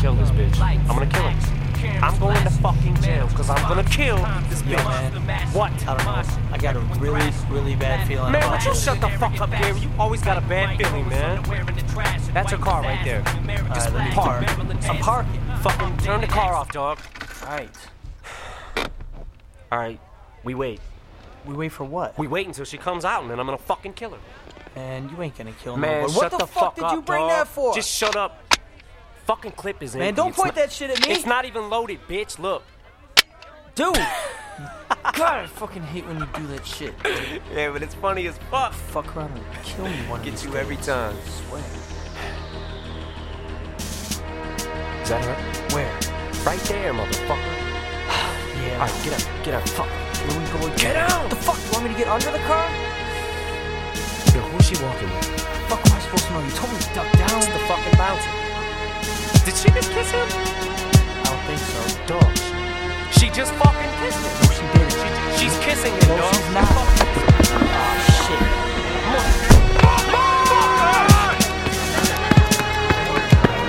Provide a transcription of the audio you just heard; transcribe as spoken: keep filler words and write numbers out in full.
kill this bitch. I'm gonna kill him. I'm going to fucking jail because I'm gonna kill this Yo, bitch. man. What? I don't know. I got a really, really bad feeling Man, about would you this. shut the fuck up, Gary? You always got a bad feeling, man. That's your car right there. Just Alright, let me park. I'm parking. Fucking turn the car off, dog. Alright. Alright, we wait. We wait for what? We wait until she comes out and then I'm gonna fucking kill her. Man, you ain't gonna kill Man, nobody. shut What the, the fuck, fuck did up, you bring dog. that for? Just shut up. Fucking clip is in. Man, don't point that shit at me. It's not even loaded, bitch. Look. Dude! God, I fucking hate when you do that shit. Yeah, but it's funny as fuck. Fuck around and kill me one Get of these you days. every time. I swear. Is that her? Where? Right there, motherfucker. Yeah. Alright, get up, get up. Fuck. Where we go again? Get out! The fuck? You want me to get under the car? Yo, who's she walking with? Fuck am I supposed to know? You told me to duck down. It's the fucking bouncer. Did she just kiss him? I don't think so. Dog. She just fucked